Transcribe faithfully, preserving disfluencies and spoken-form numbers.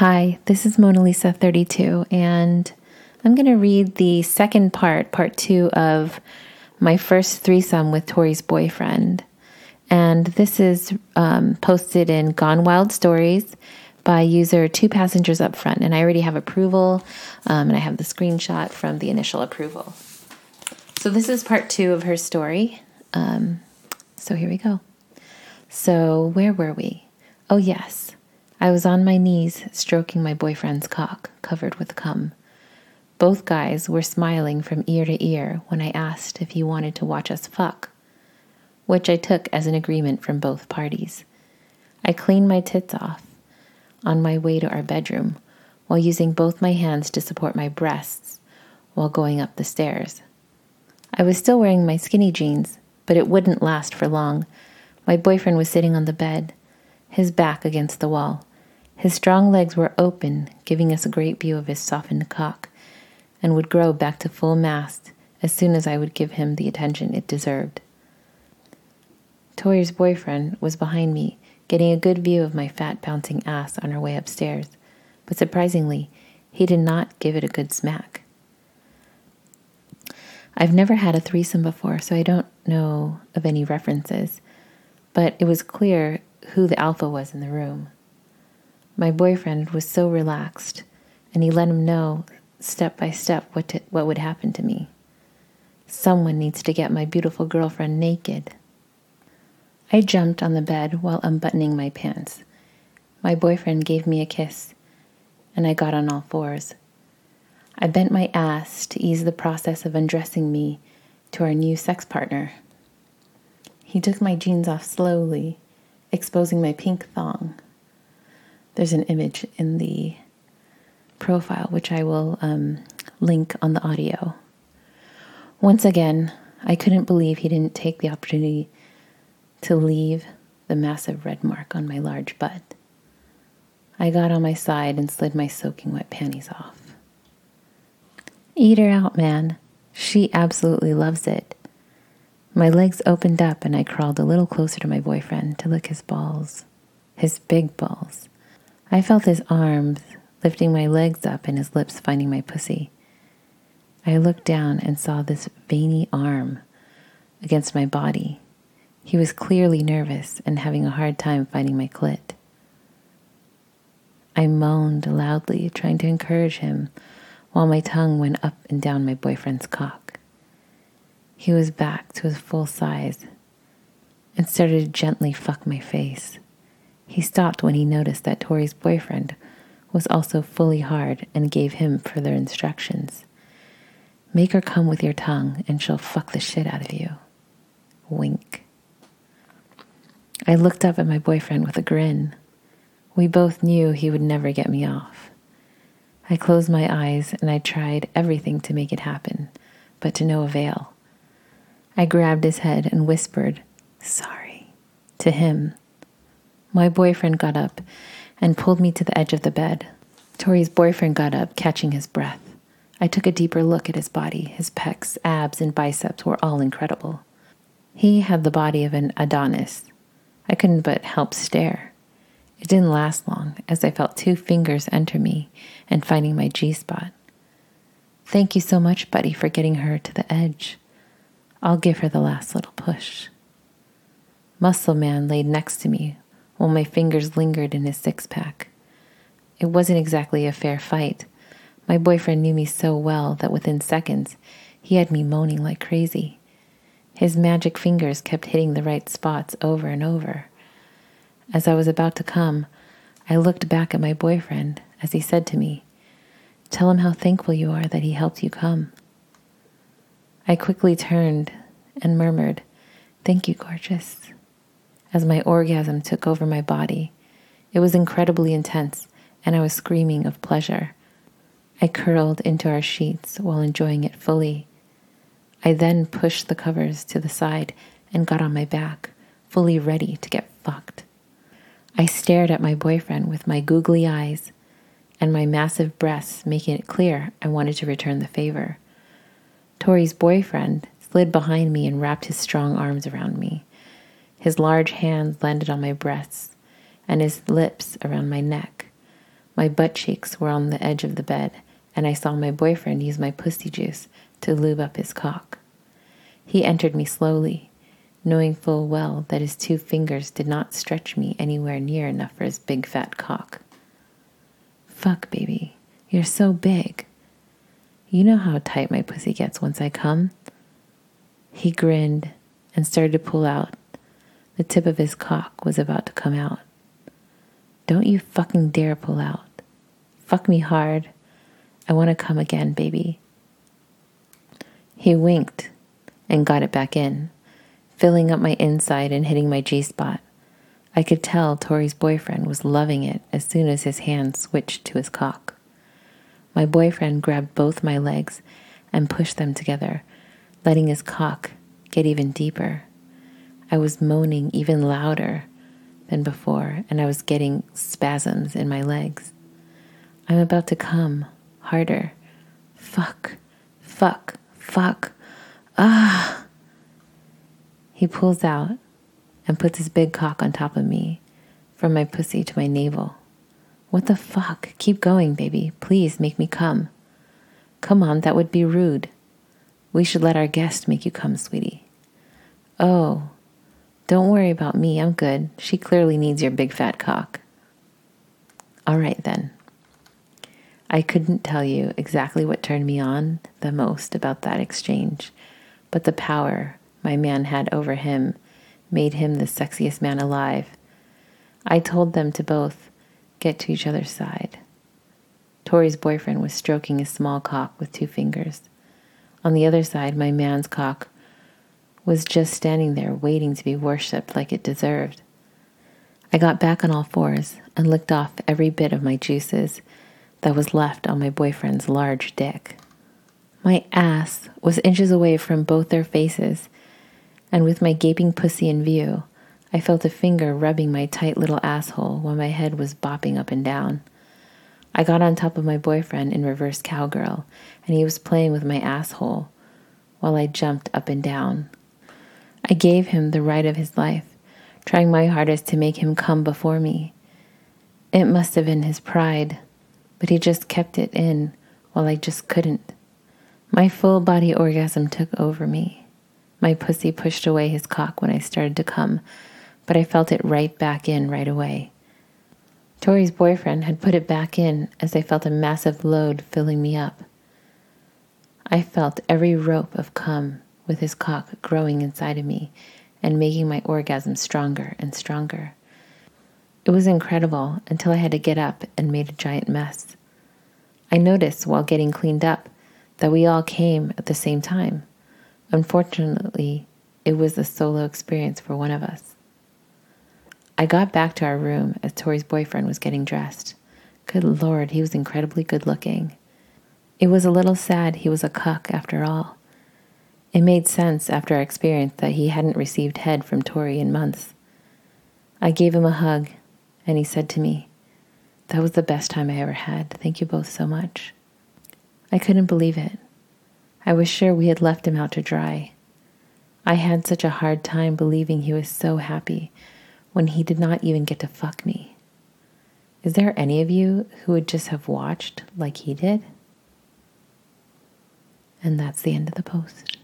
Hi, this is Mona Lisa thirty-two, and I'm going to read the second part, part two of my first threesome with Tori's boyfriend. And this is um, posted in Gone Wild Stories by user Two Passengers Up Front. And I already have approval, um, and I have the screenshot from the initial approval. So this is part two of her story. Um, so here we go. So where were we? Oh, yes. I was on my knees stroking my boyfriend's cock, covered with cum. Both guys were smiling from ear to ear when I asked if he wanted to watch us fuck, which I took as an agreement from both parties. I cleaned my tits off on my way to our bedroom while using both my hands to support my breasts while going up the stairs. I was still wearing my skinny jeans, but it wouldn't last for long. My boyfriend was sitting on the bed, his back against the wall. His strong legs were open, giving us a great view of his softened cock, and would grow back to full mast as soon as I would give him the attention it deserved. Tori's boyfriend was behind me, getting a good view of my fat bouncing ass on our way upstairs, but surprisingly, he did not give it a good smack. I've never had a threesome before, so I don't know of any references, but it was clear who the alpha was in the room. My boyfriend was so relaxed, and he let him know step by step what to, what would happen to me. Someone needs to get my beautiful girlfriend naked. I jumped on the bed while unbuttoning my pants. My boyfriend gave me a kiss, and I got on all fours. I bent my ass to ease the process of undressing me to our new sex partner. He took my jeans off slowly, exposing my pink thong. There's an image in the profile, which I will um, link on the audio. Once again, I couldn't believe he didn't take the opportunity to leave the massive red mark on my large butt. I got on my side and slid my soaking wet panties off. Eat her out, man. She absolutely loves it. My legs opened up and I crawled a little closer to my boyfriend to lick his balls, his big balls. I felt his arms lifting my legs up and his lips finding my pussy. I looked down and saw this veiny arm against my body. He was clearly nervous and having a hard time finding my clit. I moaned loudly, trying to encourage him, while my tongue went up and down my boyfriend's cock. He was back to his full size and started to gently fuck my face. He stopped when he noticed that Tori's boyfriend was also fully hard and gave him further instructions. Make her come with your tongue and she'll fuck the shit out of you. Wink. I looked up at my boyfriend with a grin. We both knew he would never get me off. I closed my eyes and I tried everything to make it happen, but to no avail. I grabbed his head and whispered, "Sorry," to him. My boyfriend got up and pulled me to the edge of the bed. Tori's boyfriend got up, catching his breath. I took a deeper look at his body. His pecs, abs, and biceps were all incredible. He had the body of an Adonis. I couldn't but help stare. It didn't last long, as I felt two fingers enter me and finding my G-spot. Thank you so much, buddy, for getting her to the edge. I'll give her the last little push. Muscle Man laid next to me while my fingers lingered in his six-pack. It wasn't exactly a fair fight. My boyfriend knew me so well that within seconds, he had me moaning like crazy. His magic fingers kept hitting the right spots over and over. As I was about to come, I looked back at my boyfriend as he said to me, "Tell him how thankful you are that he helped you come." I quickly turned and murmured, "Thank you, gorgeous," as my orgasm took over my body. It was incredibly intense, and I was screaming of pleasure. I curled into our sheets while enjoying it fully. I then pushed the covers to the side and got on my back, fully ready to get fucked. I stared at my boyfriend with my googly eyes and my massive breasts making it clear I wanted to return the favor. Tori's boyfriend slid behind me and wrapped his strong arms around me. His large hands landed on my breasts and his lips around my neck. My butt cheeks were on the edge of the bed, and I saw my boyfriend use my pussy juice to lube up his cock. He entered me slowly, knowing full well that his two fingers did not stretch me anywhere near enough for his big fat cock. Fuck, baby, you're so big. You know how tight my pussy gets once I come? He grinned and started to pull out. The tip of his cock was about to come out. Don't you fucking dare pull out. Fuck me hard. I want to come again, baby. He winked and got it back in, filling up my inside and hitting my G-spot. I could tell Tori's boyfriend was loving it as soon as his hand switched to his cock. My boyfriend grabbed both my legs and pushed them together, letting his cock get even deeper. I was moaning even louder than before, and I was getting spasms in my legs. I'm about to come harder. Fuck, fuck, fuck. Ah! He pulls out and puts his big cock on top of me, from my pussy to my navel. What the fuck? Keep going, baby. Please make me come. Come on, that would be rude. We should let our guest make you come, sweetie. Oh, don't worry about me. I'm good. She clearly needs your big fat cock. All right, then. I couldn't tell you exactly what turned me on the most about that exchange, but the power my man had over him made him the sexiest man alive. I told them to both get to each other's side. Tori's boyfriend was stroking his small cock with two fingers. On the other side, my man's cock was just standing there waiting to be worshipped like it deserved. I got back on all fours and licked off every bit of my juices that was left on my boyfriend's large dick. My ass was inches away from both their faces, and with my gaping pussy in view, I felt a finger rubbing my tight little asshole while my head was bopping up and down. I got on top of my boyfriend in reverse cowgirl, and he was playing with my asshole while I jumped up and down. I gave him the ride of his life, trying my hardest to make him come before me. It must have been his pride, but he just kept it in while I just couldn't. My full body orgasm took over me. My pussy pushed away his cock when I started to come, but I felt it right back in right away. Tori's boyfriend had put it back in as I felt a massive load filling me up. I felt every rope of cum with his cock growing inside of me and making my orgasm stronger and stronger. It was incredible until I had to get up and made a giant mess. I noticed while getting cleaned up that we all came at the same time. Unfortunately, it was a solo experience for one of us. I got back to our room as Tori's boyfriend was getting dressed. Good Lord, he was incredibly good looking. It was a little sad he was a cuck after all. It made sense after our experience that he hadn't received head from Tori in months. I gave him a hug, and he said to me, "That was the best time I ever had. Thank you both so much." I couldn't believe it. I was sure we had left him out to dry. I had such a hard time believing he was so happy when he did not even get to fuck me. Is there any of you who would just have watched like he did? And that's the end of the post.